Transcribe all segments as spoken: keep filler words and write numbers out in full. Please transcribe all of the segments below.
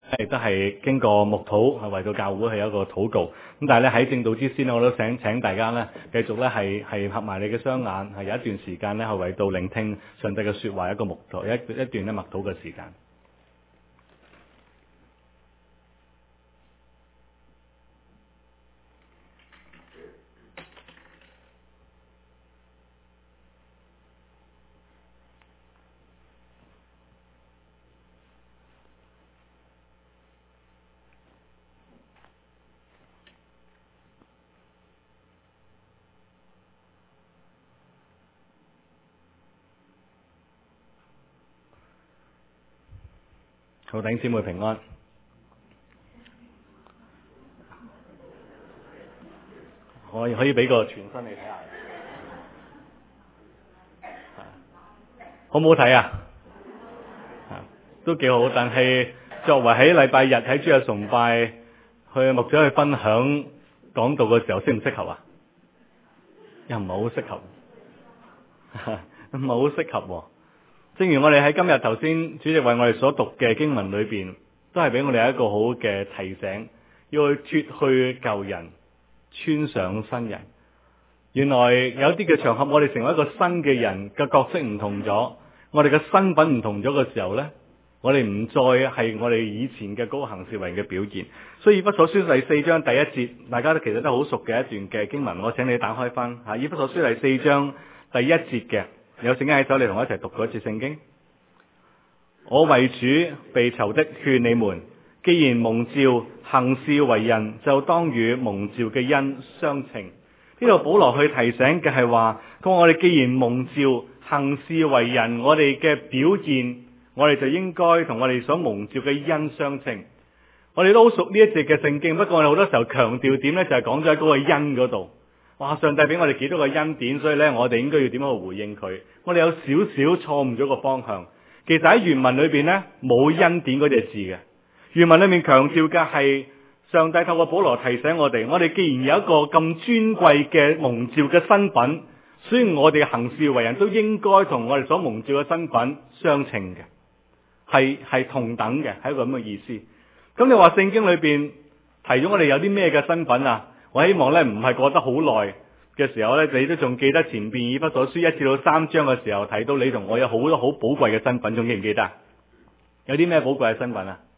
亦都係經過牧禱，係為到教會係有一個禱告。咁但係咧喺正道之先咧，我都想請大家咧繼續咧係係合埋你嘅雙眼，係有一段時間咧係為到聆聽上帝嘅説話一個牧禱，一一段咧默禱嘅時間。好，弟兄姊妹平安。我可以俾個全身你睇下，好唔好睇啊？都幾好，但係作為喺禮拜日喺主日崇拜去牧者去分享講道嘅時候，適唔適合啊？又唔係好適合，唔係好適合喎。正如我哋喺今日頭先主席為我哋所讀嘅經文裏邊，都係俾我哋一個好嘅提醒，要去脫去舊人，穿上新人。原來有啲嘅場合，我哋成為一個新嘅人嘅角色唔同咗，我哋嘅身份唔同咗嘅時候呢，我哋唔再係我哋以前嘅嗰個行事為人嘅表現。所以以弗所書第四章第一節，大家都其實都好熟嘅一段嘅經文，我請你打開翻吓，以弗所書第四章第一節嘅。有聖經喺手，你同我一齊讀嗰一節聖經。我為主被囚的勸你們，既然蒙召行事為人，就當與蒙召嘅恩相稱。呢度保羅去提醒嘅係話，佢話我哋既然蒙召行事為人，我哋嘅表現，我哋就應該同我哋所蒙召嘅恩相稱。我哋都好熟呢一節嘅聖經，不過我哋好多時候強調點呢，就係講咗喺嗰個恩嗰度。哇！上帝俾我哋幾多個恩典，所以咧我哋應該要點樣去回應佢？我哋有少少錯誤咗個方向。其實喺原文裏邊咧冇恩典嗰隻字嘅，原文裏面強調嘅係上帝透過保羅提醒我哋，我哋既然有一個咁尊貴嘅蒙召嘅身份，所以我哋行事為人都應該同我哋所蒙召嘅身份相稱嘅，係係同等嘅，係一個咁嘅意思。咁你話聖經裏邊提咗我哋有啲咩嘅身份啊？我希望咧唔係過得好耐嘅時候咧，你都仲記得前邊以弗所書一至到三章嘅時候提到你同我有好多好寶貴嘅身份，仲記唔記得？有啲咩寶貴嘅身份啊？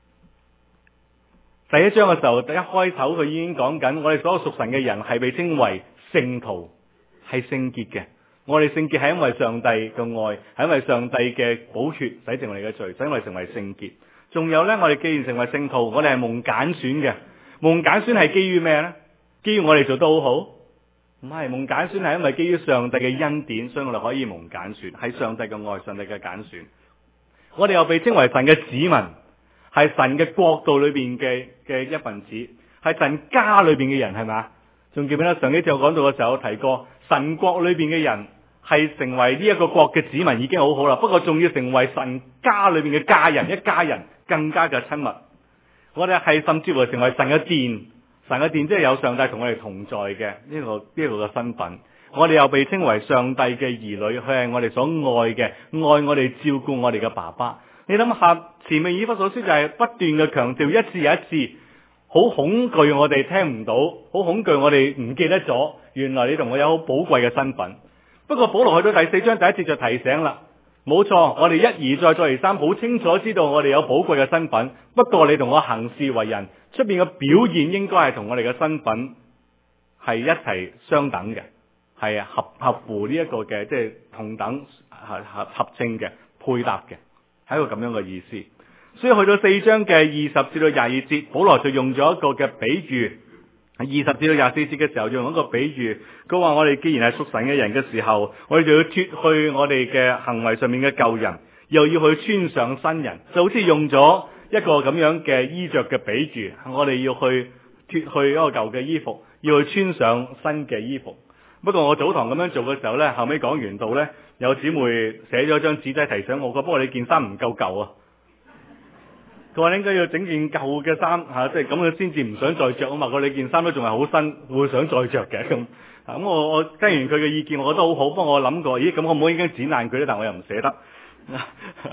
第一章嘅時候，第一開頭佢已經講緊，我哋所有屬神嘅人係被稱為聖徒，係聖潔嘅。我哋聖潔係因為上帝嘅愛，係因為上帝嘅寶血洗淨我哋嘅罪，使我哋成為聖潔。仲有咧，我哋既然成為聖徒，我哋係蒙揀選嘅。蒙揀選係基於咩呢？基於我哋做得好好？唔係，蒙揀選係因為基於上帝嘅恩典，所以我哋可以蒙揀選，係上帝嘅愛，上帝嘅揀選。我哋又被稱為神嘅子民，係神嘅國度裏邊嘅嘅一份子，係神家裏邊嘅人，係咪？仲記唔記得上幾次我講到嘅時候提過，神國裏邊嘅人係成為呢一個國嘅子民已經好好啦，不過仲要成為神家裏邊嘅家人，一家人更加嘅親密。我哋係甚至乎成為神嘅殿，神嘅殿即係有上帝同我哋同在嘅呢個呢個嘅身份。我哋又被稱為上帝嘅兒女，佢係我哋所愛嘅，愛我哋照顧我哋嘅爸爸。你諗下，前面以弗所書就係不斷嘅強調，一次又一次，好恐懼我哋聽唔到，好恐懼我哋唔記得咗，原來你同我有好寶貴嘅身份。不過保羅去到第四章第一節就提醒啦。冇錯，我哋一而再再而三好清楚知道我哋有寶貴嘅身份，不過你同我行事為人出邊嘅表現應該係同我哋嘅身份係一齊相等嘅，係合合乎呢一個嘅即係同等合合合稱嘅配搭嘅，係一個咁樣嘅意思。所以去到四章嘅二十至到廿二節，保羅就用咗一個嘅比喻。二十至到廿四節嘅時候，用一個比喻，佢話我哋既然係屬神嘅人嘅時候，我哋就要脫去我哋嘅行為上面嘅舊人，又要去穿上新人，就好似用咗一個咁樣嘅衣着嘅比喻，我哋要去脫去一個舊嘅衣服，要去穿上新嘅衣服。不過我早堂咁樣做嘅時候呢，後尾講完道呢，有姊妹寫咗張紙仔提醒我，不過你件衫唔夠舊啊。佢話應該要整件舊嘅衫嚇，即係咁樣先至唔想再着啊嘛。佢話你件衫都仲係好新，會想再着嘅咁。咁、嗯、我我聽完佢嘅意見，我覺得好好。不過我諗過，咦咁我唔可以已經剪爛佢咧？但我又唔捨得。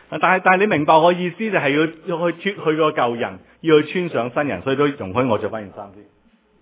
但係但係你明白我意思就係要要去脫去個舊人，要去穿上新人，所以都容許我着翻件衫先。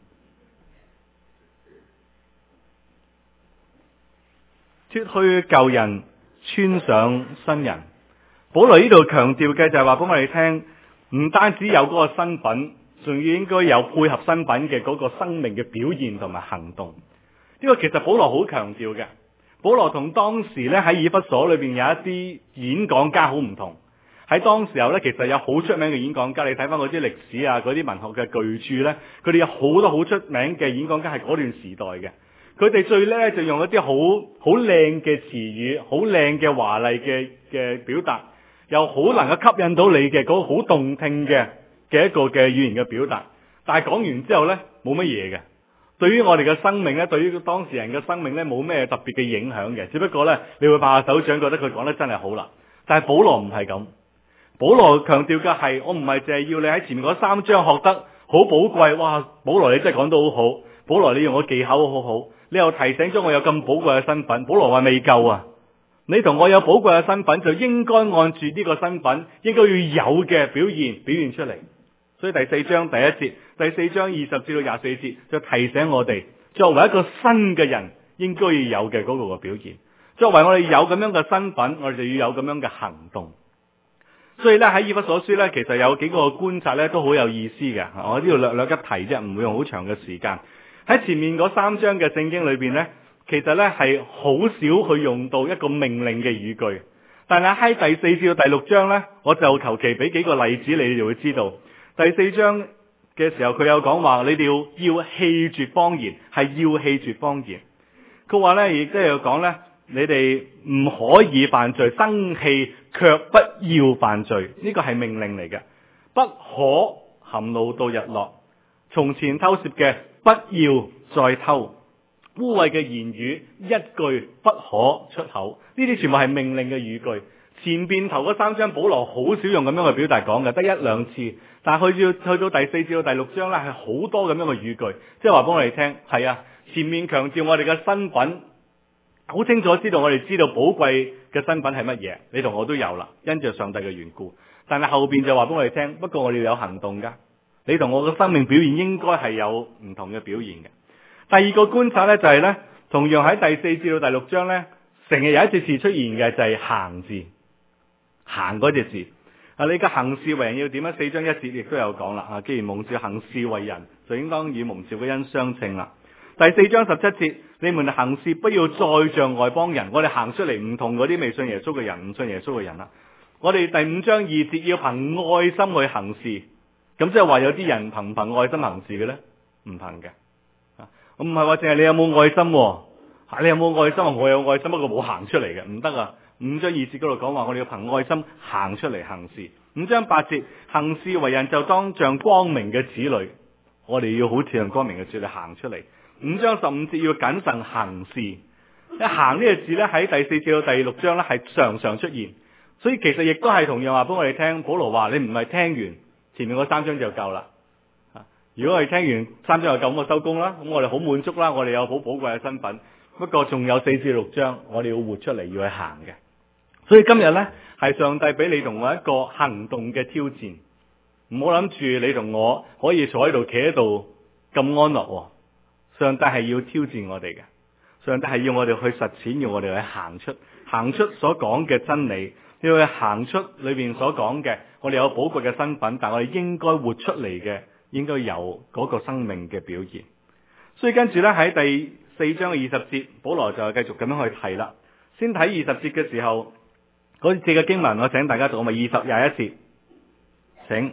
脫去舊人，穿上新人。保羅呢度強調嘅就係話俾我哋聽，唔單止有嗰個身份，仲要應該有配合身份嘅嗰個生命嘅表現同埋行動。呢個其實保羅好強調嘅。保羅同當時咧喺以弗所裏邊有一啲演講家好唔同。喺當時候咧，其實有好出名嘅演講家，你睇翻嗰啲歷史啊，嗰啲文學嘅巨著咧，佢哋有好多好出名嘅演講家係嗰段時代嘅。佢哋最叻就用一啲好好靚嘅詞語，好靚嘅華麗嘅嘅表達，又好能夠吸引到你嘅嗰個好動聽嘅嘅一個嘅語言嘅表達。但係講完之後咧，冇乜嘢嘅。對於我哋嘅生命咧，對於當事人嘅生命咧，冇咩特別嘅影響嘅。只不過咧，你會拍下手掌，覺得佢講得真係好啦。但係保羅唔係咁，保羅強調嘅係，我唔係淨係要你喺前面嗰三章學得好寶貴。哇，保羅你真係講得好好，保羅你用我技巧好好。你又提醒咗我有咁寶貴嘅身份，保羅話未夠啊！你同我有寶貴嘅身份，就應該按住呢個身份應該要有嘅表現表現出嚟。所以第四章第一節，第四章二十至到廿四節就提醒我哋，作為一個新嘅人應該要有嘅嗰個嘅表現。作為我哋有咁樣嘅身份，我哋就要有咁樣嘅行動。所以咧喺以弗所書咧，其實有幾個觀察咧都好有意思嘅。我呢度略略一提啫，唔會用好長嘅時間。喺前面嗰三章嘅聖經裏邊咧，其實咧係好少去用到一個命令嘅語句，但係喺第四至到第六章咧，我就求其俾幾個例子，你哋就會知道。第四章嘅時候，佢有講話，你哋要要棄絕謊言，係要棄絕謊言。佢話咧，亦即係講咧，你哋唔可以犯罪，生氣卻不要犯罪，呢個係命令嚟嘅。不可含怒到日落，從前偷竊嘅，不要再偷，污穢嘅言語一句不可出口，呢啲全部係命令嘅語句。前邊頭嗰三章保羅好少用咁樣嘅表達講嘅，得一兩次。但係去到去到第四至到第六章咧，係好多咁樣嘅語句，即係話俾我哋聽，係啊，前面強調我哋嘅身份，好清楚知道我哋知道寶貴嘅身份係乜嘢，你同我都有啦，因着上帝嘅緣故。但係後邊就話俾我哋聽，不過我哋要有行動噶。你同我嘅生命表現應該係有唔同嘅表現嘅。第二個觀察咧就係咧，同樣喺第四至到第六章咧，成日有一隻字出現嘅就係行字，行嗰隻字。啊，你嘅行事為人要點樣？四章一節亦都有講啦。啊，既然蒙召行事為人，就應當與蒙召嘅恩相稱啦。第四章十七節，你們行事不要再像外邦人。我哋行出嚟唔同嗰啲未信耶穌嘅人，唔信耶穌嘅人啦。我哋第五章二節要憑愛心去行事。咁即係話有啲人憑唔憑愛心行事嘅咧？唔憑嘅。啊，我唔係話淨係你有冇愛心，啊，你有冇愛心？我有愛心，不過冇行出嚟嘅，唔得啊！五章二節嗰度講話，我哋要憑愛心行出嚟行事。五章八節，行事為人就當像光明嘅子女，我哋要好似像光明嘅子女行出嚟。五章十五節要謹慎行事。一行呢個字咧喺第四至到第六章咧係常常出現，所以其實亦都係同樣話俾我哋聽。保羅話你唔係聽完前面嗰三章就夠啦。如果係聽完三章就夠，咁我收工啦，咁我哋好滿足啦，我哋有好寶貴嘅身份。不過仲有四至六章，我哋要活出嚟，要去行嘅。所以今日呢，係上帝俾你同我一個行動嘅挑戰，唔好諗住你同我可以坐喺度企喺度咁安樂。上帝係要挑戰我哋嘅，上帝係要我哋去實踐，要我哋去行出行出所講嘅真理，要去行出裏邊所講嘅，我哋有寶貴嘅身份，但我哋應該活出嚟嘅，應該有嗰個生命嘅表現。所以跟住呢，喺第四章嘅二十節，保羅就繼續咁樣去提啦。先睇二十節嘅時候，嗰節嘅經文，我請大家讀，咪二十廿一節，請。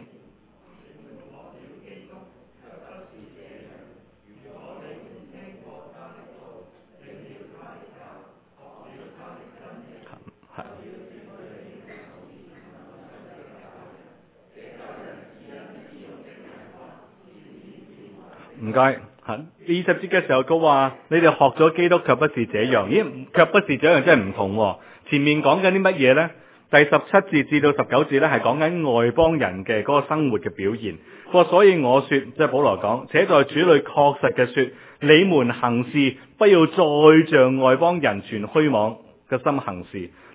唔該，吓二十節嘅時候佢話：你哋學咗基督，卻不是這樣。咦，卻不是這樣，真係唔同。前面講緊啲乜嘢呢？第十七節至到十九節咧，係講緊外邦人嘅嗰個生活嘅表現。佢話：所以我說，即係保羅講，且在主裏確實嘅說，你們行事不要再像外邦人存虛妄嘅心行事。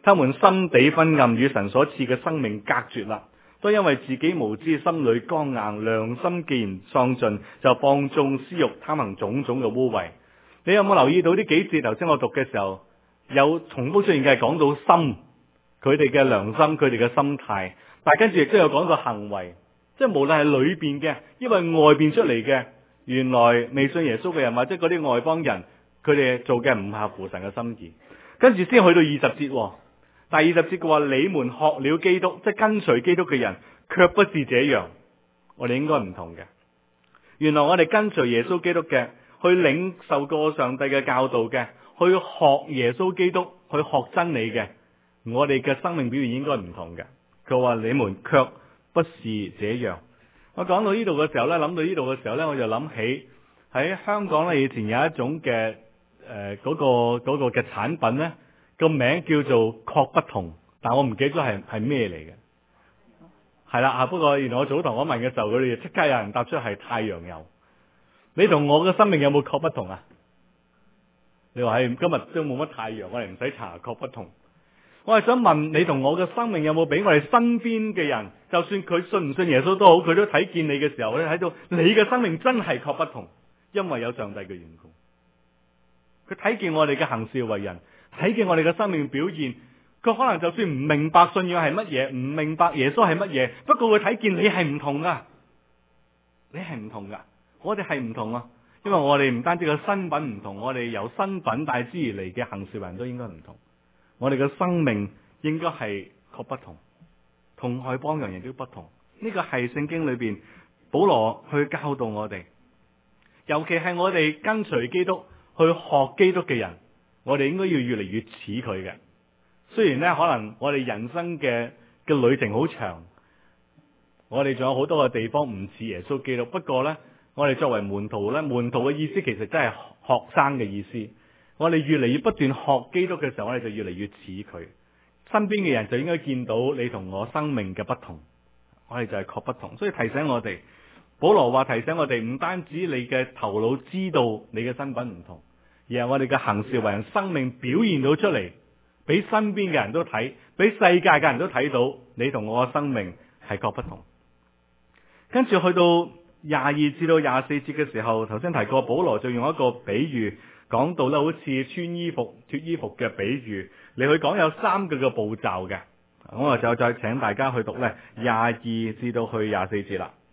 他們心地昏暗，與神所賜嘅生命隔絕啦。都因為自己無知，心裏剛硬，良心既然喪盡，就放縱私欲，貪行種種嘅污穢。你有冇留意到呢幾節頭先我讀嘅時候，有重複出現嘅係講到心，佢哋嘅良心，佢哋嘅心態，但係跟住亦都有講到行為，即係無論係裏邊嘅，因為外邊出嚟嘅，原來未信耶穌嘅人或者嗰啲外邦人，佢哋做嘅唔合乎神嘅心意。跟住先去到二十節。第二十節嘅話，你們學了基督，即係跟隨基督嘅人，卻不是這樣。我哋應該唔同嘅。原來我哋跟隨耶穌基督嘅，去領受過上帝嘅教導嘅，去學耶穌基督，去學真理嘅，我哋嘅生命表現應該唔同嘅。佢話你們卻不是這樣。我講到呢度嘅時候呢，諗到呢度嘅時候呢，我就諗起喺香港呢，以前有一種嘅誒嗰個嗰、嗰個嘅產品呢。個名叫做確不同，但我唔記得咗係係咩嚟嘅。係啦啊，不過原來我早堂我問嘅時候，佢哋即刻有人答出係太陽油。你同我嘅生命有冇確不同啊？你話係今日都冇乜太陽，我哋唔使查確不同。我係想問你同我嘅生命有冇俾我哋身邊嘅人，就算佢信唔信耶穌都好，佢都睇見你嘅時候咧，睇到你嘅生命真係確不同，因為有上帝嘅緣故。佢睇見我哋嘅行事為人。睇見我哋嘅生命表現，佢可能就算唔明白信仰係乜嘢，唔明白耶穌係乜嘢，不過佢睇見你係唔同噶，你係唔同噶，我哋係唔同啊，因為我哋唔單止個身份唔同，我哋由身份帶之而嚟嘅行事為人都應該唔同，我哋嘅生命應該係確不同，同外邦人亦都不同。呢個係聖經裏邊保羅去教導我哋，尤其係我哋跟隨基督去學基督嘅人。我哋應該要越嚟越似佢嘅。雖然咧，可能我哋人生嘅嘅旅程好長，我哋仲有好多嘅地方唔似耶穌基督。不過咧，我哋作為門徒咧，門徒嘅意思其實真係學生嘅意思。我哋越嚟越不斷學基督嘅時候，我哋就越嚟越似佢。身邊嘅人就應該見到你同我生命嘅不同。我哋就係確不同，所以提醒我哋，保羅話提醒我哋，唔單止你嘅頭腦知道你嘅身份唔同。而係我哋嘅行事為人，生命表現到出嚟，俾身邊嘅人都睇，俾世界嘅人都睇到，你同我嘅生命係各不同。跟住去到廿二至到廿四節嘅時候，頭先提過，保羅就用一個比喻講到咧，好似穿衣服脫衣服嘅比喻嚟去講，有三個嘅步驟嘅。咁我就再請大家去讀咧廿二至到去廿四節啦。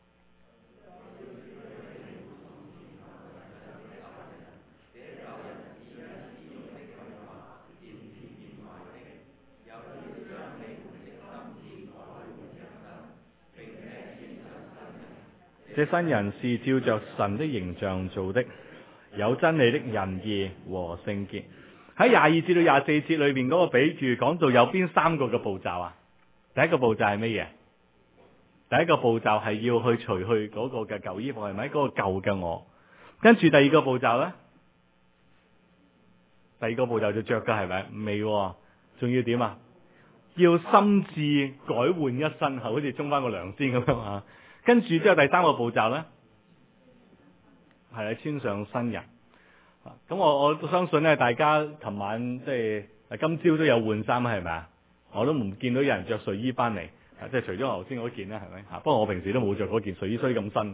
這新人是照着神的形象做的，有真理的仁義和聖潔。喺廿二至到廿四節裏邊嗰個比喻講到有邊三個嘅步驟啊？第一個步驟係乜嘢？第一個步驟係要去除去嗰個嘅舊衣服，係咪？嗰個舊嘅我。跟住第二個步驟呢？第二個步驟就着噶，係咪？未，仲要點啊？要心志改換一身，好似沖翻個涼先咁樣啊！跟住之後第三個步驟呢，係穿上新人。咁我我相信咧，大家琴晚即係今朝都有換衫，係咪啊？我都唔見到有人着睡衣翻嚟，即係除咗頭先嗰件啦，係咪？不過我平時都冇着嗰件睡衣，所以咁新。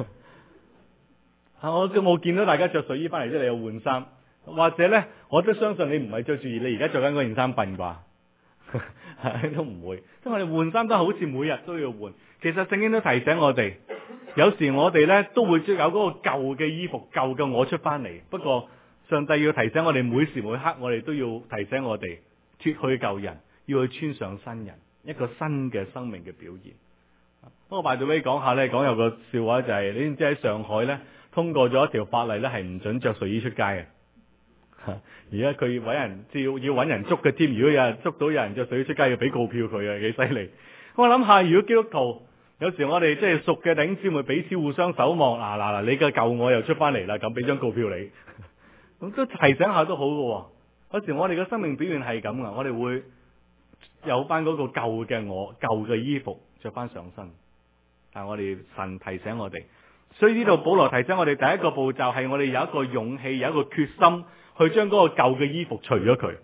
我都冇見到大家着睡衣翻嚟，即係你有換衫，或者呢，我都相信你唔係着住你而家着緊嗰件衫瞓啩。都唔會，因為我哋換衫都好似每日都要換。其實聖經都提醒我哋，有時我哋呢都會有嗰個舊嘅衣服、舊嘅我出翻嚟。不過上帝要提醒我哋，每時每刻我哋都要提醒我哋脫去舊人，要去穿上新人，一個新嘅生命嘅表現。不過拜到尾講下呢，講有個笑話就係、是，你知唔知喺上海呢，通過咗一條法例呢，係唔准着睡衣出街嘅。而家佢揾人照要揾人捉嘅添，如果有人捉到有人着睡衣出街，要俾告票佢啊，幾犀利！我諗下，如果基督徒有時我哋即係熟嘅弟兄姊妹彼此互相守望，嗱嗱嗱，你嘅舊我又出翻嚟啦，咁俾張告票你，咁都提醒下都好嘅。有時我哋嘅生命表現係咁噶，我哋會有翻嗰個舊嘅我、舊嘅衣服着翻上身，但係我哋神提醒我哋，所以呢度保羅提醒我哋，第一個步驟係我哋有一個勇氣，有一個決心。去將嗰個舊嘅衣服除咗佢，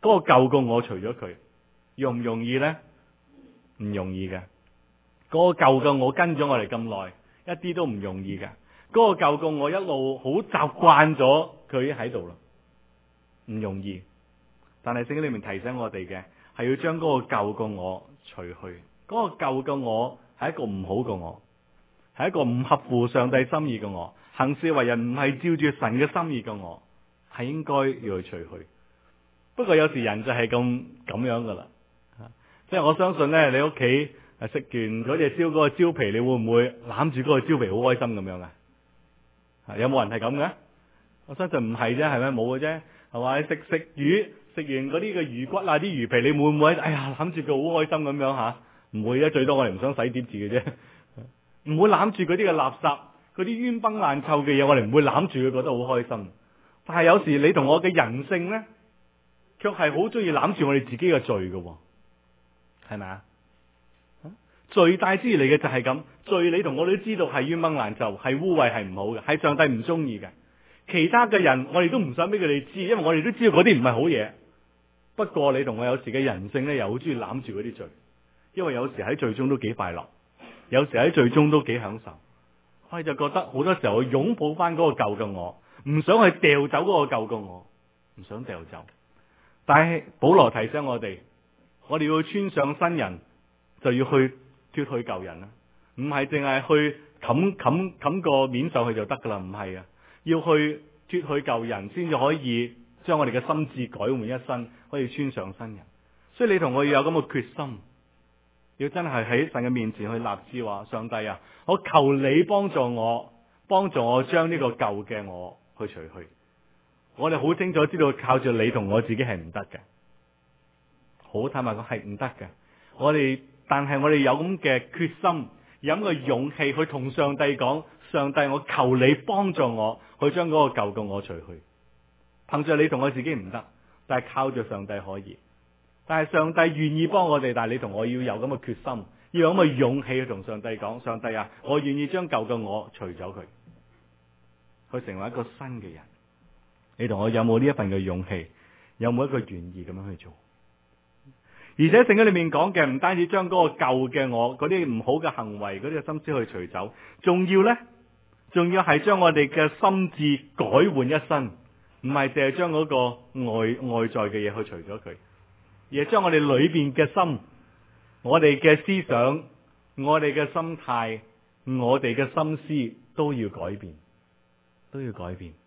嗰個舊個我除咗佢，容唔容易呢？唔容易嘅。嗰個舊個我跟咗我哋咁耐，一啲都唔容易嘅。嗰個舊個我一路好習慣咗佢喺度啦，唔容易。但係聖經裏面提醒我哋嘅係要將嗰個舊個我除去。嗰個舊個我係一個唔好個我，係一個唔合乎上帝心意嘅我，行事為人唔係照住神嘅心意嘅我，係應該要去除去。不過有時人就係咁咁樣噶啦，即係我相信咧，你屋企食完嗰隻燒嗰個蕉皮，你會唔會攬住嗰個蕉皮好開心咁樣啊？有冇人係咁嘅？我相信唔係啫，係咪？冇嘅啫，係嘛？你食食魚，食完嗰啲嘅魚骨啊、啲魚皮，你會唔會哎呀攬住佢好開心咁樣吓？唔會啊，最多我哋唔想洗碟子嘅啫，唔會攬住嗰啲嘅垃圾、嗰啲冤崩爛臭嘅嘢，我哋唔會攬住佢，覺得好開心。但係有時你同我嘅人性咧，卻係好中意攬住我哋自己嘅罪嘅，係咪啊？罪帶之嚟嘅就係咁，罪你同我都知道係冤崩爛臭，係污穢，係唔好嘅，係上帝唔中意嘅。其他嘅人我哋都唔想俾佢哋知，因為我哋都知道嗰啲唔係好嘢。不過你同我有時嘅人性咧，又好中意攬住嗰啲罪，因為有時喺罪中都幾快樂，有時喺罪中都幾享受。我哋就覺得好多時候去擁抱翻嗰個舊嘅我，唔想去掉走嗰個舊嘅我，唔想掉走。但係保羅提醒我哋，我哋要穿上新人，就要去脫去舊人啦，唔係淨係去冚冚冚個面上去就得噶啦，唔係啊，要去脫去舊人，先至可以將我哋嘅心智改換一新，可以穿上新人。所以你同我要有咁嘅決心，要真係喺神嘅面前去立志話：上帝啊，我求你幫助我，幫助我將呢個舊嘅我去除去。我哋好清楚知道靠住你同我自己係唔得嘅，好坦白講係唔得嘅。我哋但係我哋有咁嘅決心，有咁嘅勇氣去同上帝講：上帝，我求你幫助我去將嗰個舊嘅我除去。憑住你同我自己唔得，但係靠住上帝可以。但係上帝願意幫我哋，但係你同我要有咁嘅決心，要有咁嘅勇氣去同上帝講：上帝啊，我願意將舊嘅我除咗佢，去成為一個新嘅人。你同我有冇呢一份嘅勇氣？有冇一個願意咁樣去做？而且聖經裏面講嘅唔單止將嗰個舊嘅我，嗰啲唔好嘅行為，嗰啲嘅心思去除走，仲要呢，仲要係將我哋嘅心智改換一新，唔係淨係將嗰個外外在嘅嘢去除咗佢，而係將我哋裏邊嘅心、我哋嘅思想、我哋嘅心態、我哋嘅心思都要改變，都要改變。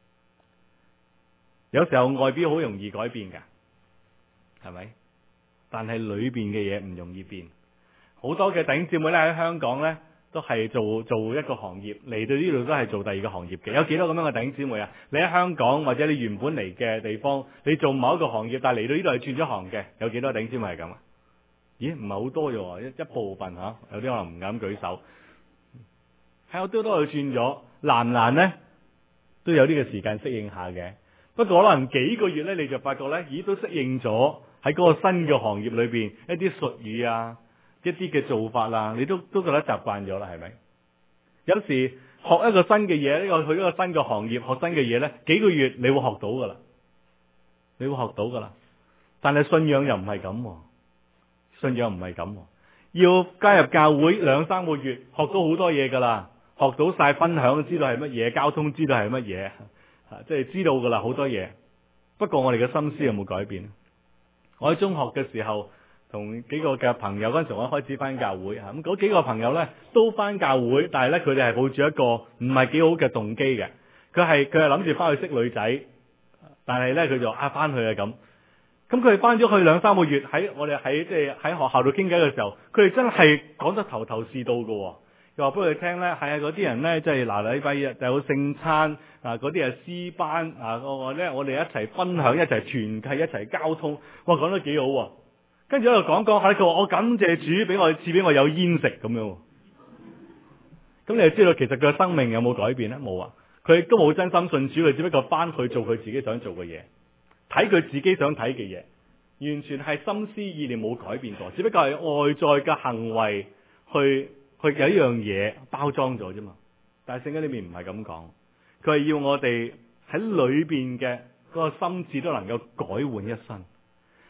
有時候外表好容易改變㗎，係咪？但係裏邊嘅嘢唔容易變。好多嘅弟兄姊妹咧喺香港咧都係做做一個行業，嚟到呢度都係做第二個行業嘅。有幾多咁樣嘅弟兄姊妹啊？你喺香港或者你原本嚟嘅地方，你做某一個行業，但係嚟到呢度係轉咗行嘅，有幾多弟兄姊妹係咁啊？咦，唔係好多啫，一一部分吓，有啲可能唔敢舉手。係我都都去轉咗，難唔難呢？都有呢個時間適應下嘅。不過可能幾個月咧，你就發覺咧，咦，都適應咗喺嗰個新嘅行業裏邊一啲術語啊，一啲嘅做法啊，你都都覺得習慣咗啦，係咪？有時學一個新嘅嘢，呢個去一個新嘅行業學新嘅嘢咧，幾個月你會學到噶啦，你會學到噶啦。但係信仰又唔係咁，信仰唔係咁，要加入教會兩三個月，學到好多嘢噶啦，學到晒分享，知道係乜嘢，交通知道係乜嘢。啊，即係知道噶啦，好多嘢。不過我哋嘅心思有冇改變？我喺中學嘅時候，同幾個嘅朋友嗰陣時，我開始翻教會吓，咁嗰幾個朋友咧都翻教會，但係咧佢哋係抱住一個唔係幾好嘅動機嘅。佢係佢係諗住翻去識女仔，但係咧佢就啊翻去啊咁。咁佢哋翻咗去兩三個月，喺我哋喺即係喺學校度傾偈嘅時候，佢哋真係講得頭頭是道嘅。又話俾佢哋聽咧，係啊，嗰啲人咧即係嗱禮拜日就有聖餐啊，嗰啲係詩班啊，我話咧我哋一齊分享，一齊團契，一齊交通，哇講得幾好喎！跟住喺度講講下，佢話我感謝主俾我賜俾我有煙食咁樣。咁你就知道其實佢嘅生命有冇改變咧？冇啊！佢亦都冇真心信主，佢只不過翻去做佢自己想做嘅嘢，睇佢自己想睇嘅嘢，完全係心思意念冇改變過，只不過係外在嘅行為去。佢有一樣嘢包裝咗啫嘛，但係聖經裏面唔係咁講，佢係要我哋喺裏邊嘅嗰個心智都能夠改換一新，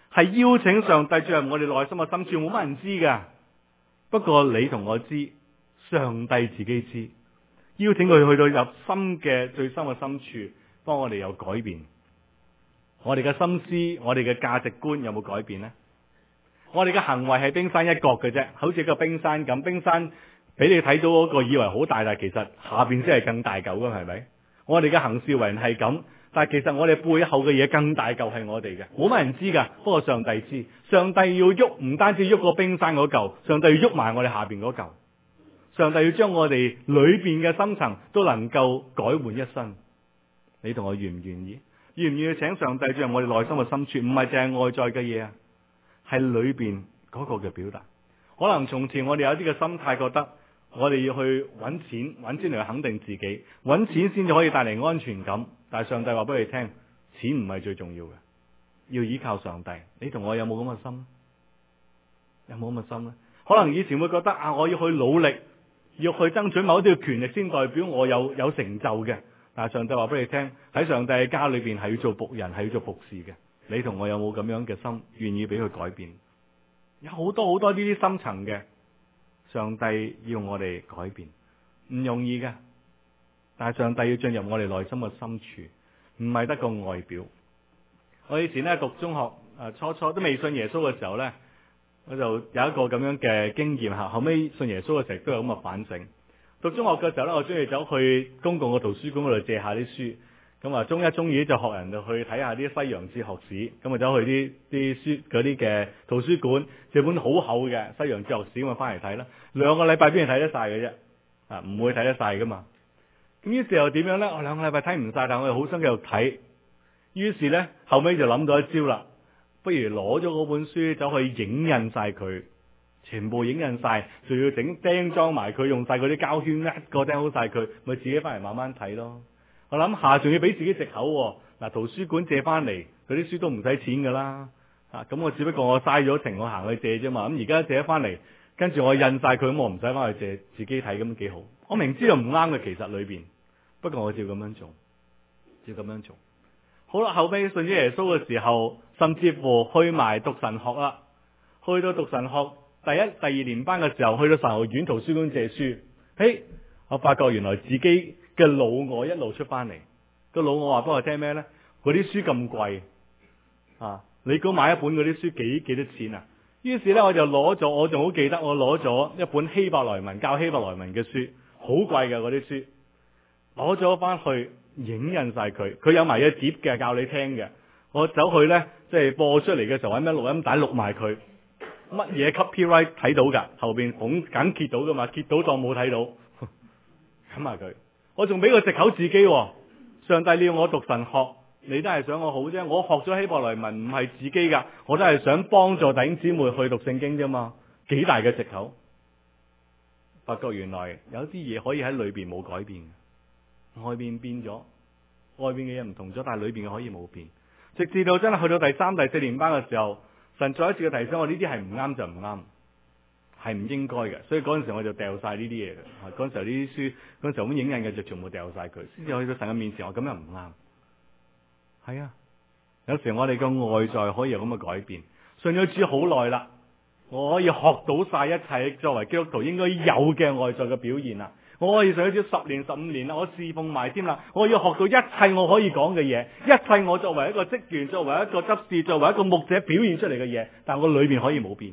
係邀請上帝進入我哋內心嘅深處，冇乜人知噶。不過你同我知，上帝自己知。邀請佢去到入心嘅最深嘅深處，幫我哋有改變。我哋嘅心思，我哋嘅價值觀有冇改變呢？我哋嘅行為係冰山一角嘅啫，好似個冰山咁。冰山俾你睇到嗰個以為好大，但係其實下邊先係更大嚿㗎，係咪？我哋嘅行事為人係咁，但係其實我哋背後嘅嘢更大嚿係我哋嘅，冇乜人知噶。不過上帝知，上帝要喐，唔單止喐個冰山嗰嚿，上帝要喐埋我哋下邊嗰嚿。上帝要將我哋裏邊嘅深層都能夠改換一新。你同我願唔願意？願唔願意請上帝進入我哋內心嘅深處？唔係淨係外在嘅嘢啊，係裏邊嗰個嘅表達。可能從前我哋有啲嘅心態，覺得我哋要去揾錢，揾錢嚟去肯定自己，揾錢先至可以帶嚟安全感。但係上帝話俾你聽，錢唔係最重要嘅，要依靠上帝。你同我有冇咁嘅心？有冇咁嘅心呢？可能以前會覺得啊，我要去努力，要去爭取某啲嘅權力，先代表我有有成就嘅。但係上帝話俾你聽，喺上帝嘅家裏邊係要做僕人，係要做僕士嘅。你同我有冇咁樣嘅心，願意俾佢改變？有好多好多呢啲深層嘅，上帝要我哋改變，唔容易嘅。但係上帝要進入我哋內心嘅深處，唔係得個外表。我以前咧讀中學誒，初初都未信耶穌嘅時候咧，我就有一個咁樣嘅經驗吓。後尾信耶穌嘅時候都有咁嘅反省。讀中學嘅時候咧，我中意走去公共嘅圖書館嗰度借下啲書。咁啊，中一中二就學人就去睇下啲西洋哲學史。咁啊，走去啲啲書嗰啲嘅圖書館借本好厚嘅西洋哲學史，咁啊翻嚟睇啦。兩個禮拜邊度睇得晒嘅啫？啊，唔會睇得晒噶嘛。咁於是又點樣咧？我兩個禮拜睇唔晒，但我又好想繼續睇。於是咧，後尾就諗到一招啦，不如攞咗嗰本書走去影印晒佢。全部影印晒，仲要整釘裝埋佢，用晒嗰啲膠圈一個釘好晒佢，咪自己翻嚟慢慢睇咯。我諗下仲要俾自己藉口喎。嗱，圖書館借翻嚟嗰啲書都唔使錢噶啦。啊，咁我只不過我嘥咗程，我行去借啫嘛。咁而家借翻嚟，跟住我印晒佢，咁我唔使翻去借，自己睇咁幾好。我明知道唔啱嘅，其實裏邊，不過我照咁樣做，照咁樣做。好啦，後尾信咗耶穌嘅時候，甚至乎去埋讀神學啦，去到讀神學。第一、第二年班嘅時候，去到神學院圖書館借書，嘿，我發覺原來自己嘅老我一路出翻嚟。個老我話俾我聽咩呢？嗰啲書咁貴啊！你估買一本嗰啲書幾幾多錢啊？於是呢，我就攞咗，我仲好記得，我攞咗一本希伯來文教希伯來文嘅書，好貴嘅嗰啲書，攞咗翻去影印晒佢，佢有埋一碟嘅教你聽嘅。我走去呢，即係播出嚟嘅時候，揾咩錄音帶錄埋佢。乜嘢 copyright 睇到噶？後邊捧緊揭到噶嘛？揭到當冇睇到，咁埋佢。我仲俾個藉口自己，上帝你要我讀神學，你都係想我好啫。我學咗希伯來文唔係自己噶，我都係想幫助弟兄姊妹去讀聖經啫嘛。幾大嘅藉口？發覺原來有啲嘢可以喺裏邊冇改變，外邊變咗，外邊嘅嘢唔同咗，但係裏邊嘅可以冇變。直至到真係去到第三、第四年班嘅時候。神再一次嘅提醒我，呢啲係唔啱就唔啱，係唔應該嘅。所以嗰陣時我就掉晒呢啲嘢嘅。嗰陣時候呢啲書，嗰陣時候咁影印嘅就全部掉晒佢，先至去到神嘅面前。我咁樣唔啱。係啊，有時我哋嘅外在可以有咁嘅改變。信咗主好耐啦，我可以學到晒一切作為基督徒應該有嘅外在嘅表現啦。我可以信咗主十年、十五年啦，我侍奉埋添啦。我要學到一切我可以講嘅嘢，一切我作為一個職員、作為一個執事、作為一個牧者表現出嚟嘅嘢，但我裏面可以冇變。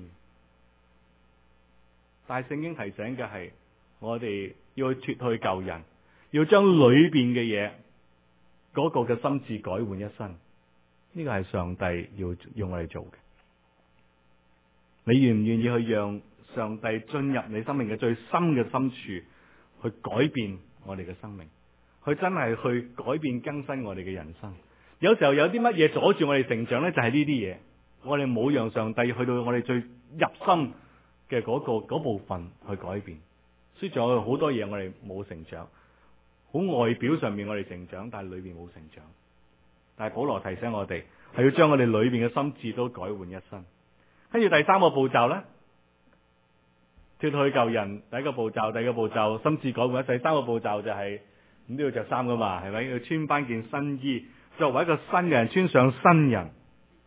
但係聖經提醒嘅係，我哋要去脫去舊人，要將裏邊嘅嘢嗰個嘅心智改換一新。呢個係上帝要用我哋做嘅。你願唔願意去讓上帝進入你生命嘅最深嘅深處？去改變我哋嘅生命，去真係去改變更新我哋嘅人生。有時候有啲乜嘢阻住我哋成長呢？就係呢啲嘢，我哋冇讓上帝去到我哋最入心嘅嗰個嗰部分去改變。所以仲有好多嘢我哋冇成長，好外表上面我哋成長，但係裏邊冇成長。但係保羅提醒我哋係要將我哋裏邊嘅心智都改換一新。跟住第三個步驟呢，脫去舊人，第一個步驟，第二個步驟心智改換，第三個步驟就係咁都要着衫噶嘛，係咪？要穿翻件新衣，作為一個新嘅人，穿上新人。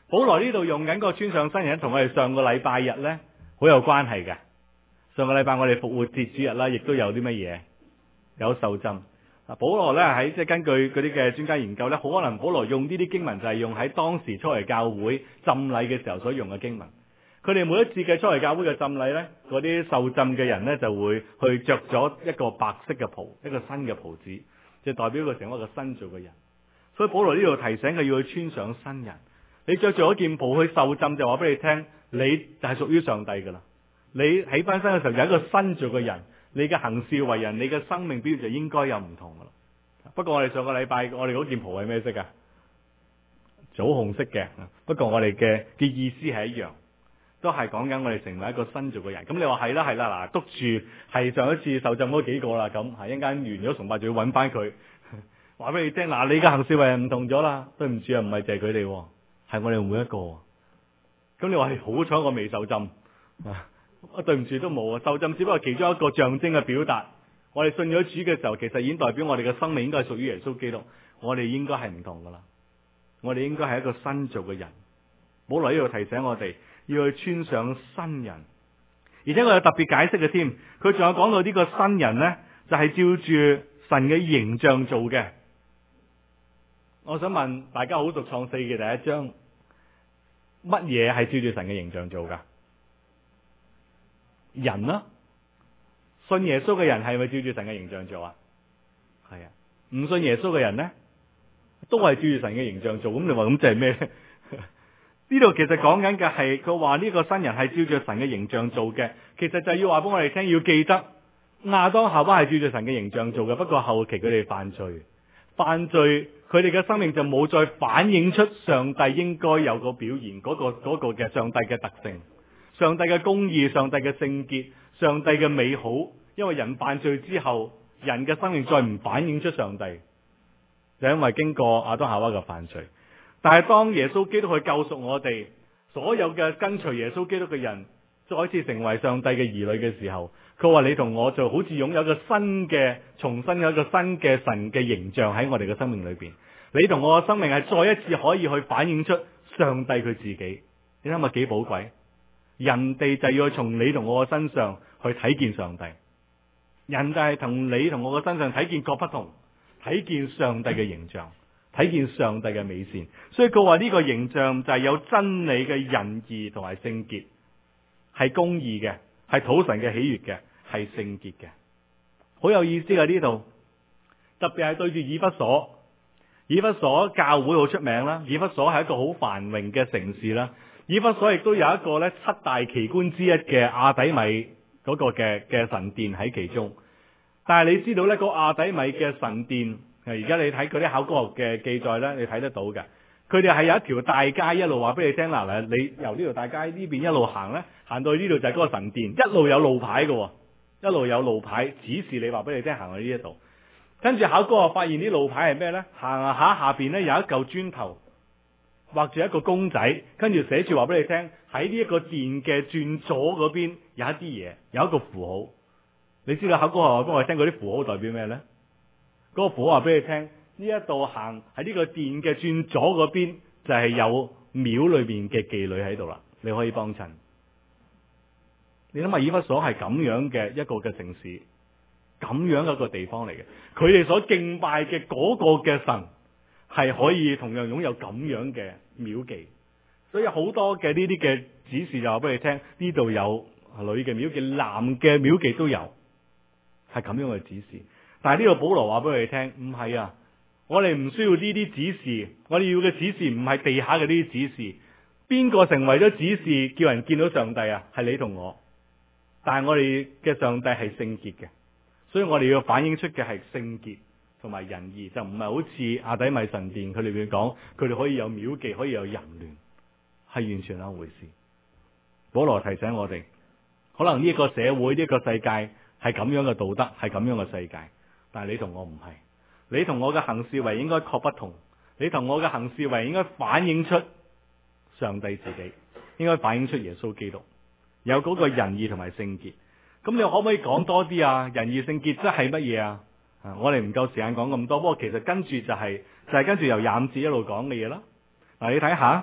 保羅呢度用緊個穿上新人，同我哋上個禮拜日呢好有關係嘅。上個禮拜我哋復活節主日啦，亦都有啲乜嘢？有受浸。啊，保羅呢喺即係根據嗰啲嘅專家研究呢，好可能保羅用呢啲經文就係用喺當時初嚟教會浸禮嘅時候所用嘅經文。佢哋每一次嘅初嚟教會嘅浸禮呢，嗰啲受浸嘅人呢就會去着咗一個白色嘅袍，一個新嘅袍子，就代表佢成為一個新造嘅人。所以保羅呢度提醒佢要去穿上新人。你着住嗰件袍去受浸，就話俾你聽，你就係屬於上帝噶啦。你起翻身嘅時候就係一個新造嘅人，你嘅行事為人，你嘅生命表現就應該有唔同噶啦。不過我哋上個禮拜我哋嗰件袍係咩色啊？棗紅色嘅。不過我哋嘅嘅意思係一樣，都係講緊我哋成為一個新造嘅人。咁你話係啦係啦，嗱，督住係上一次受浸嗰幾個啦，咁係一陣間完咗崇拜就要揾翻佢，話俾你聽，嗱，你嘅行事為人唔同咗啦。對唔住啊，唔係就係佢哋，係我哋每一個。咁你話係好彩我未受浸啊？對唔住都冇啊，受浸只不過其中一個象徵嘅表達。我哋信咗主嘅時候，其實已經代表我哋嘅生命應該係屬於耶穌基督。我哋應該係唔同噶啦，我哋應該係一個新造嘅人。保羅呢度提醒我哋要去穿上新人，而且我有特別解釋嘅添。佢仲有講到呢個新人呢，就係照住神嘅形象做嘅。我想問大家，好讀創世記第一章，乜嘢係照住神嘅形象做噶？人啦、啊，信耶穌嘅人係咪照住神嘅形象做啊？係啊，唔信耶穌嘅人呢，都係照住神嘅形象做。咁你話咁即係咩？呢度其實講緊嘅係佢話呢個新人係照住神嘅形象做嘅，其實就係要話俾我哋聽，要記得亞當夏娃係照住神嘅形象做嘅，不過後期佢哋犯罪，犯罪佢哋嘅生命就冇再反映出上帝應該有個表現，嗰、嗰個、嗰個嘅上帝嘅特性。上帝嘅公義、上帝嘅聖潔、上帝嘅美好，因為人犯罪之後，人嘅生命再唔反映出上帝，就因為經過亞當夏娃嘅犯罪。但係當耶穌基督去救贖我哋，所有嘅跟隨耶穌基督嘅人，再一次成為上帝嘅兒女嘅時候，佢話你同我就好似擁有一個新嘅、重新有一個新嘅神嘅形象喺我哋嘅生命裏邊。你同我嘅生命係再一次可以去反映出上帝佢自己。你諗下幾寶貴？人哋就要從你同我嘅身上去睇見上帝，人哋係同你同我嘅身上睇見各不同，睇見上帝嘅形象，睇見上帝嘅美善。所以佢話呢個形象就係有真理嘅仁義同埋聖潔，係公義嘅，係討神嘅喜悅嘅，係聖潔嘅。好有意思啊！呢度特別係對住以弗所，以弗所教會好出名啦，以弗所係一個好繁榮嘅城市啦。以弗所亦都有一個咧七大奇觀之一嘅亞底米嗰個嘅嘅神殿喺其中。但係你知道咧，個亞底米嘅神殿，而家你睇佢啲考古學嘅記載咧，你睇得到嘅。佢哋係有一條大街，一路話俾你聽嗱，嗱你由呢條大街呢邊一路行咧，行到去呢度就係嗰個神殿，一路有路牌嘅，一路有路牌指示你話俾你聽行去呢一度。跟住考古學發現啲路牌係咩咧？行下下邊咧有一嚿磚頭，畫住一個公仔，跟住寫住話俾你聽，喺呢一個殿嘅轉左嗰邊有一啲嘢，有一個符號。你知道考古學話俾我聽嗰啲符號代表咩呢？嗰、嗰個符號話俾你聽，呢一度行喺呢個殿嘅轉左嗰邊就係有廟裏邊嘅妓女喺度啦，你可以幫襯。你諗下，以弗所係咁樣嘅一個嘅城市，咁樣嘅一個地方嚟嘅，佢哋所敬拜嘅嗰個嘅神，係可以同樣擁有咁樣嘅廟妓，所以好多嘅呢啲嘅指示就話俾你聽，呢度有女嘅廟妓，男嘅廟妓都有，係咁樣嘅指示。但係呢個保羅話俾你聽，唔係啊，我哋唔需要呢啲指示，我哋要嘅指示唔係地下嘅呢啲指示。邊個成為咗指示，叫人見到上帝啊？係你同我。但係我哋嘅上帝係聖潔嘅，所以我哋要反映出嘅係聖潔同埋仁義，就唔係好似亞底米神殿佢哋會講，佢哋可以有廟妓，可以有淫亂，係完全兩回事。保羅提醒我哋，可能呢一個社會呢一個世界係咁樣嘅道德，係咁樣嘅世界，但係你同我唔係，你同我嘅行事為應該確不同，你同我嘅行事為應該反映出上帝自己，應該反映出耶穌基督有嗰個仁義同埋聖潔。咁你可唔可以講多啲啊？仁義聖潔即係乜嘢啊？啊！我哋唔夠時間講咁多，不過其實跟住就係、是、就係、是、跟住由廿五節一路講嘅嘢啦。嗱，你睇下，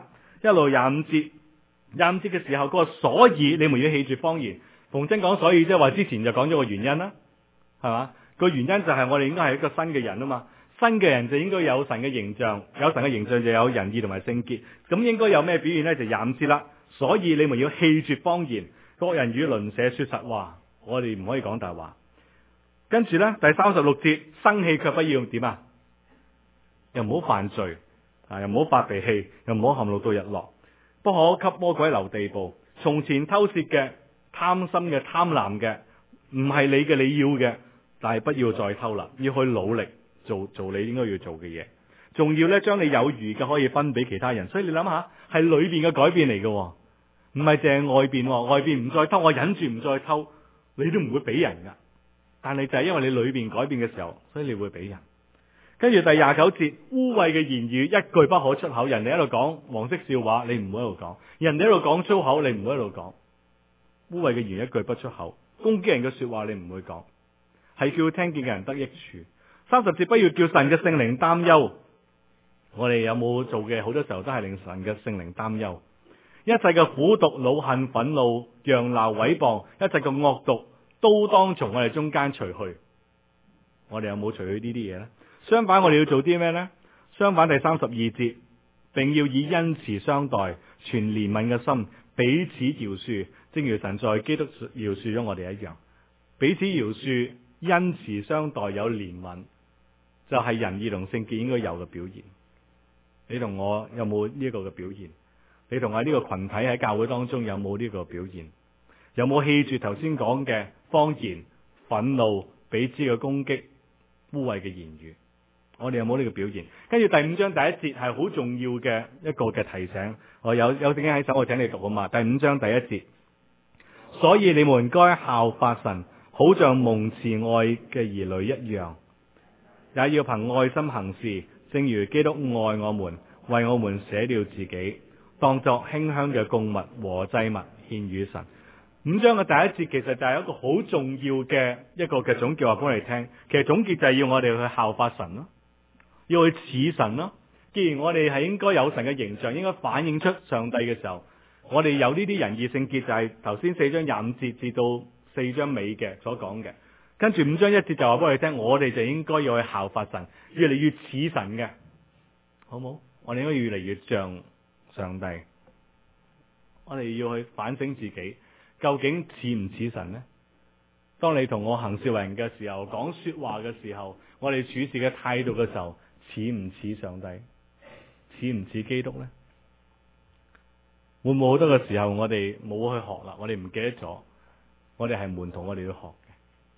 一路廿五節，廿五節嘅時候，佢話所以你們要棄絕謊言。馮真講所以即係話之前就講咗個原因啦，係嘛？個原因就係我哋應該係一個新嘅人啊嘛，新嘅人就應該有神嘅形象，有神嘅形象就有仁義同埋聖潔。咁應該有咩表現呢？就廿五節啦。所以你們要棄絕謊言，各人與鄰舍說實話。我哋唔可以講大話。跟住呢，第三十六節，生氣卻不要點啊？又唔好犯罪啊，又唔好發脾氣，又唔好陷怒到日落，不可給魔鬼留地步。從前偷竊嘅、貪心嘅、貪婪嘅，唔係你嘅，你要嘅，但係不要再偷啦，要去努力做做你應該要做嘅嘢。仲要咧將你有餘嘅可以分俾其他人。所以你諗下，係裏邊嘅改變嚟嘅，唔係淨係外邊。外邊唔再偷，我忍住唔再偷，你都唔會俾人噶。但係就係因為你裏邊改變嘅時候，所以你會俾人。跟住第廿九節，污穢嘅言語一句不可出口。人哋喺度講黃色笑話，你唔好喺度講；人哋喺度講粗口，你唔好喺度講。污穢嘅言語一句不出口，攻擊人嘅說話你唔會講，係叫聽見嘅人得益處。三十節，不要叫神嘅聖靈擔憂。我哋有冇做嘅？好多時候都係令神嘅聖靈擔憂。一切嘅苦毒、惱恨、憤怒、揚鬧、毀謗，一切嘅惡毒，都當從我哋中間除去。我哋有冇除去呢啲嘢呢？相反，我哋要做啲咩呢？相反，第三十二節，並要以恩慈相待，存憐憫嘅心，彼此饒恕，正如神在基督饒恕咗我哋一樣。彼此饒恕、恩慈相待、有憐憫，就係仁義同聖潔應該有嘅表現。你同我有冇呢一個嘅表現？你同我呢個群體喺教會當中有冇呢個表現？有冇棄絕頭先講嘅謊言、憤怒、彼此嘅攻擊、污穢嘅言語？我哋有冇呢個表現？跟住第五章第一節係好重要嘅一個嘅提醒。我有有聖經喺手，我請你讀啊嘛。第五章第一節，所以你們該效法神，好像蒙慈愛嘅兒女一樣，也要憑愛心行事，正如基督愛我們，為我們捨了自己，當作馨香嘅供物和祭物獻與神。五章嘅第一節其實就係一個好重要嘅一個嘅總結，話俾我哋聽。其實總結就係要我哋去效法神咯，要去似神咯。既然我哋係應該有神嘅形象，應該反映出上帝嘅時候，我哋有呢啲仁義聖潔，就係頭先四章廿五節至到四章尾嘅所講嘅。跟住五章一節就話俾我哋聽，我哋就應該要去效法神，越嚟越似神嘅，好冇？我哋應該越嚟越像上帝。我哋要去反省自己，究竟似唔似神呢？當你同我行事為人嘅時候，講說話嘅時候，我哋處事嘅態度嘅時候，似唔似上帝？似唔似基督呢？會唔會好多嘅時候我哋冇去學啦？我哋唔記得咗，我哋係門徒，我哋要學嘅。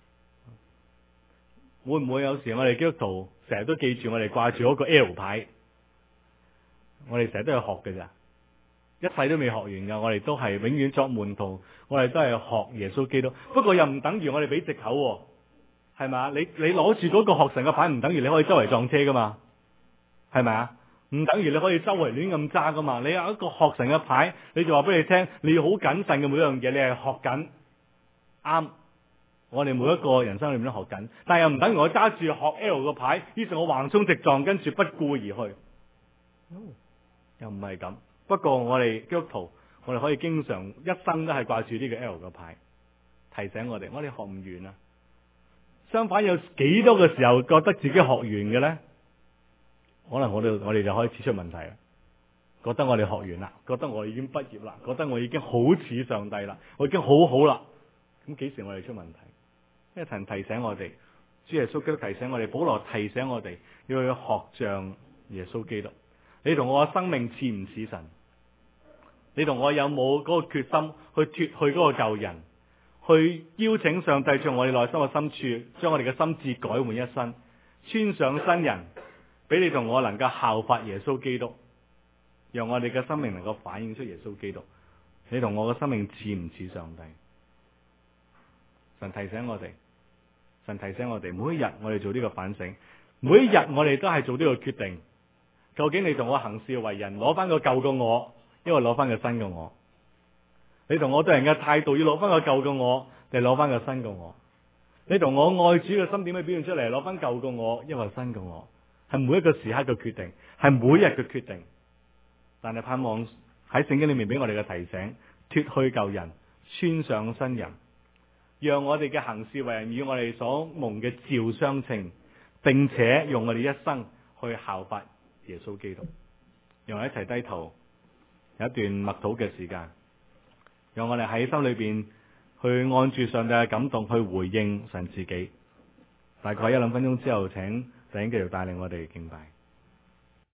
會唔會有時我哋基督徒成日都記住我哋掛住嗰個 L 牌？我哋成日都要學嘅咋，一世都未學完噶。我哋都係永遠作門徒，我哋都係學耶穌基督。不過又唔等於我哋俾藉口，係咪啊？你你攞住嗰個學神嘅牌，唔等於你可以周圍撞車噶嘛？係咪啊？唔等於你可以周圍亂咁揸噶嘛？你有一個學神嘅牌，你就話俾你聽，你要好謹慎嘅每樣嘢，你係學緊啱。我哋每一個人生裏面都學緊，但係又唔等於我揸住學 L 個牌，於是我橫衝直撞，跟住不顧而去。No, 又唔係咁。不過我哋基督徒，我哋可以經常一生都係掛住呢個 L 個牌，提醒我哋，我哋學唔完啊。相反，有幾多嘅時候覺得自己學完嘅呢？可能我哋我哋就開始出問題啦。覺得我哋學完啦，覺得我已經畢業啦，覺得我已經好似上帝啦，我已經好好啦。咁幾時我哋出問題？因為神提醒我哋，主耶穌基督提醒我哋，保羅提醒我哋要去學像耶穌基督。你同我嘅生命似唔似神？你同我有冇嗰個決心去脫去嗰個舊人，去邀請上帝從我哋內心嘅深處，將我哋嘅心智改換一新，穿上新人，俾你同我能夠效法耶穌基督，讓我哋嘅生命能夠反映出耶穌基督。你同我嘅生命似唔似上帝？神提醒我哋，神提醒我哋，每一日我哋做呢個反省，每一日我哋都係做呢個決定。究竟你同我行事為人，攞翻個舊嘅我，因為攞翻個新嘅我？你同我對人嘅態度，要攞翻個舊嘅我，定攞翻個新嘅我？你同我愛主嘅心點樣表現出嚟？攞翻舊嘅我，因為新嘅我？係每一個時刻嘅決定，係每日嘅決定。但係盼望喺聖經裏面俾我哋嘅提醒，脫去舊人，穿上新人，讓我哋嘅行事為人與我哋所蒙嘅召相稱，並且用我哋一生去效法耶穌基督。讓我哋一齊低頭，有一段默禱嘅時間，讓我哋喺心裏邊去按住上帝嘅感動去回應神自己。大概一兩分鐘之後，請弟兄繼續帶領我哋敬拜。